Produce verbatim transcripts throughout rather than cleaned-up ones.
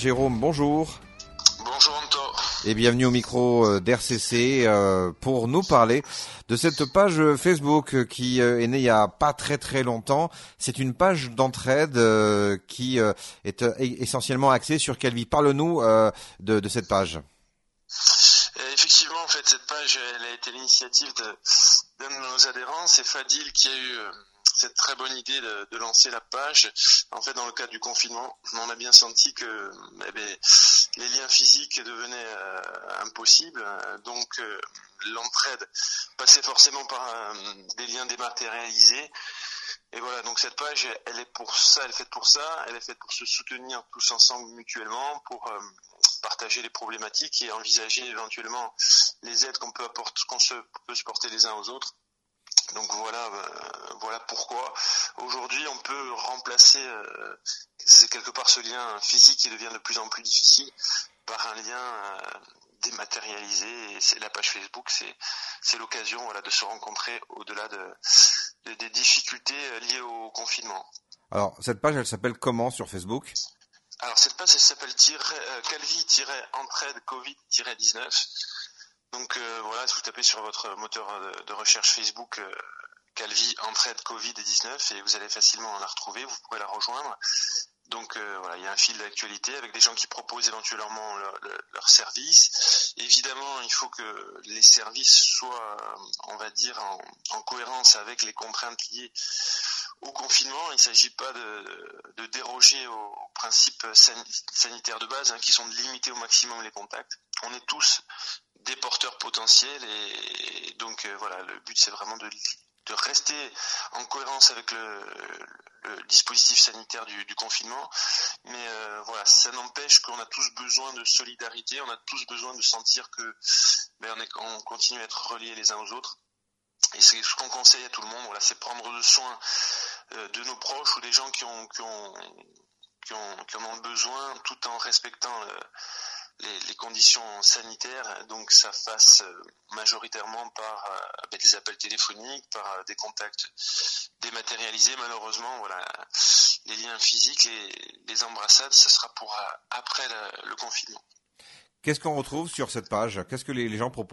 Jérôme, bonjour. Bonjour Anto. Et bienvenue au micro d'R C C euh, pour nous parler de cette page Facebook qui euh, est née il y a pas très très longtemps. C'est une page d'entraide euh, qui euh, est euh, essentiellement axée sur quelle vie. Parle-nous euh, de, de cette page. Et effectivement, en fait, cette page, elle a été l'initiative de, d'un de nos adhérents. C'est Fadil qui a eu euh, cette très bonne idée de, de lancer la page. En fait, dans le cadre du confinement, on a bien senti que eh bien, les liens physiques devenaient euh, impossibles. Donc, euh, l'entraide passait forcément par euh, des liens dématérialisés. Et voilà, donc cette page, elle est pour ça, elle est faite pour ça, elle est faite pour se soutenir tous ensemble mutuellement, pour euh, partager les problématiques et envisager éventuellement les aides qu'on peut apporter, qu'on se peut se porter les uns aux autres. Donc voilà, euh, voilà pourquoi aujourd'hui on peut remplacer, euh, c'est quelque part ce lien physique qui devient de plus en plus difficile par un lien euh, dématérialisé. Et c'est la page Facebook, c'est c'est l'occasion, voilà, de se rencontrer au-delà de, de des difficultés liées au confinement. Alors cette page, elle s'appelle comment sur Facebook ? Alors cette page, elle s'appelle euh, Calvi-entraide covid dix-neuf. Donc euh, voilà, si vous tapez sur votre moteur de, de recherche Facebook euh, Calvi entraide covid dix-neuf et vous allez facilement la retrouver, vous pourrez la rejoindre. Donc euh, voilà, il y a un fil d'actualité avec des gens qui proposent éventuellement leur, leur service. Évidemment, il faut que les services soient, on va dire, en, en cohérence avec les contraintes liées au confinement. Il ne s'agit pas de, de déroger aux principes sanitaires de base, hein, qui sont de limiter au maximum les contacts. On est tous des porteurs potentiels et donc euh, voilà, le but c'est vraiment de, de rester en cohérence avec le, le dispositif sanitaire du, du confinement, mais euh, voilà, ça n'empêche qu'on a tous besoin de solidarité, on a tous besoin de sentir que ben, on, est, on continue à être reliés les uns aux autres. Et c'est ce qu'on conseille à tout le monde, voilà, c'est prendre soin euh, de nos proches ou des gens qui ont qui ont qui ont qui en ont besoin, tout en respectant euh, Les, les conditions sanitaires, donc ça passe majoritairement par euh, des appels téléphoniques, par euh, des contacts dématérialisés. Malheureusement, voilà, les liens physiques, les, les embrassades, ça sera pour euh, après la, le confinement. Qu'est-ce qu'on retrouve sur cette page ? Qu'est-ce que les, les gens proposent ?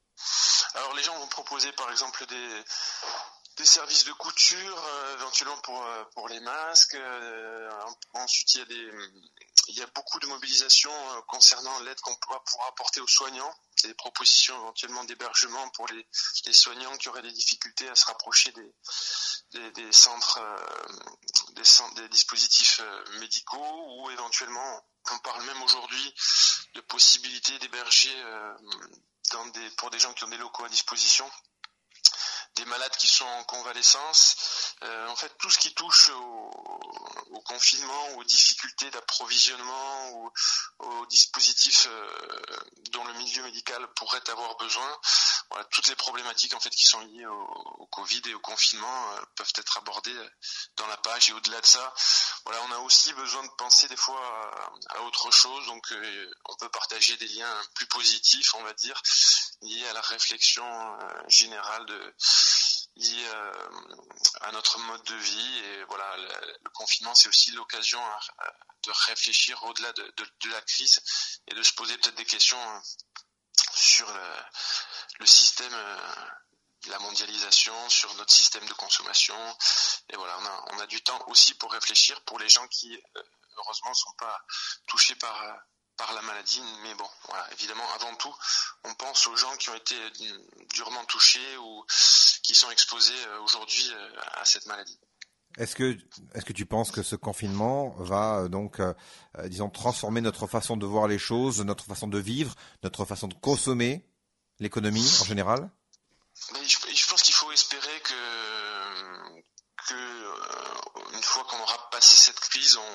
Alors les gens vont proposer par exemple des des services de couture, euh, éventuellement pour euh, pour les masques. Euh, ensuite, il y a des il y a beaucoup de mobilisation euh, concernant l'aide qu'on pourra, pourra apporter aux soignants, des propositions éventuellement d'hébergement pour les, les soignants qui auraient des difficultés à se rapprocher des des, des centres, euh, des centres, des dispositifs euh, médicaux, ou éventuellement on parle même aujourd'hui de possibilités d'héberger euh, dans des pour des gens qui ont des locaux à disposition, des malades qui sont en convalescence, euh, en fait tout ce qui touche au, au confinement, aux difficultés d'approvisionnement, ou aux dispositifs euh, dont le milieu médical pourrait avoir besoin. Voilà, toutes les problématiques en fait qui sont liées au, au Covid et au confinement euh, peuvent être abordées dans la page. Et au-delà de ça, voilà, on a aussi besoin de penser des fois à, à autre chose. Donc euh, on peut partager des liens plus positifs, on va dire, liés à la réflexion euh, générale de lié euh, à notre mode de vie. Et voilà, le, le confinement, c'est aussi l'occasion à, à, de réfléchir au-delà de, de, de la crise et de se poser peut-être des questions euh, sur le, le système, euh, la mondialisation, sur notre système de consommation. Et voilà, on a, on a du temps aussi pour réfléchir pour les gens qui, euh, heureusement, ne sont pas touchés par... Euh, par la maladie, mais bon, voilà, évidemment, avant tout, on pense aux gens qui ont été durement touchés ou qui sont exposés aujourd'hui à cette maladie. Est-ce que, est-ce que tu penses que ce confinement va donc, euh, disons, transformer notre façon de voir les choses, notre façon de vivre, notre façon de consommer, l'économie en général ? Mais je, je pense qu'il faut espérer que, que euh, une fois qu'on aura passé cette crise, on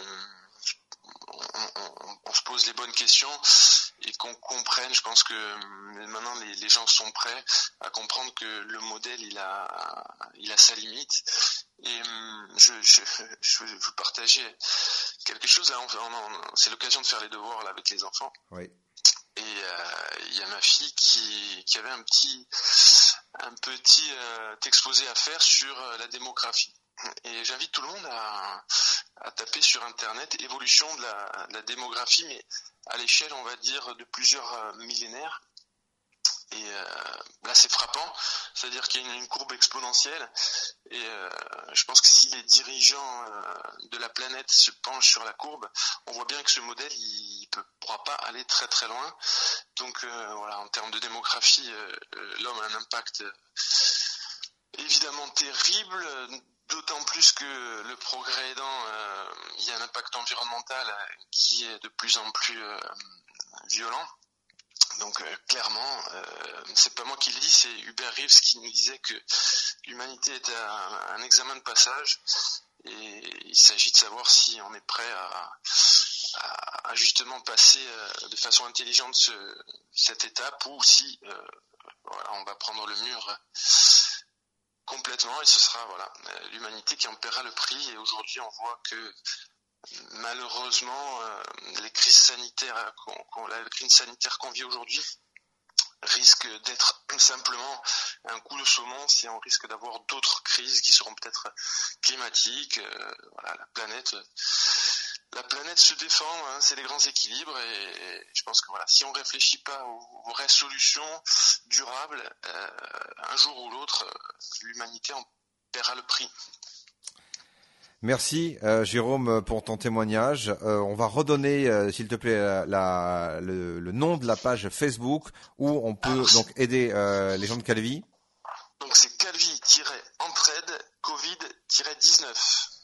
On, on, on se pose les bonnes questions et qu'on comprenne. Je pense que maintenant les, les gens sont prêts à comprendre que le modèle il a il a sa limite. Et je je, je veux vous partager quelque chose là. On, on, c'est l'occasion de faire les devoirs là avec les enfants. Oui. Et il euh, y a ma fille qui qui avait un petit un petit euh, exposé à faire sur la démographie. Et j'invite tout le monde à, à taper sur Internet évolution de la, de la démographie, mais à l'échelle, on va dire, de plusieurs millénaires. Et euh, là, c'est frappant, c'est-à-dire qu'il y a une, une courbe exponentielle. Et euh, je pense que si les dirigeants euh, de la planète se penchent sur la courbe, on voit bien que ce modèle, il ne pourra pas aller très très loin. Donc euh, voilà, en termes de démographie, euh, l'homme a un impact euh, évidemment terrible. D'autant plus que le progrès aidant, euh, il y a un impact environnemental qui est de plus en plus euh, violent. Donc euh, clairement, euh, c'est pas moi qui le dis, c'est Hubert Reeves qui nous disait que l'humanité était un, un examen de passage et il s'agit de savoir si on est prêt à, à, à justement passer euh, de façon intelligente ce, cette étape ou si euh, voilà, on va prendre le mur complètement et ce sera voilà l'humanité qui en paiera le prix. Et aujourd'hui on voit que malheureusement euh, les crises sanitaires qu'on, qu'on, la crise sanitaire qu'on vit aujourd'hui risque d'être simplement un coup de saumon si on risque d'avoir d'autres crises qui seront peut-être climatiques. Euh, voilà, la planète la planète se défend, hein, c'est les grands équilibres et, et je pense que voilà, si on réfléchit pas aux, aux vraies solutions durables, euh, un jour ou l'autre, l'humanité en paiera le prix. Merci euh, Jérôme pour ton témoignage. Euh, on va redonner, euh, s'il te plaît, la, la, le, le nom de la page Facebook où on peut Alors, donc aider euh, les gens de Calvi. Donc c'est calvi tiret entraide covid tiret dix-neuf.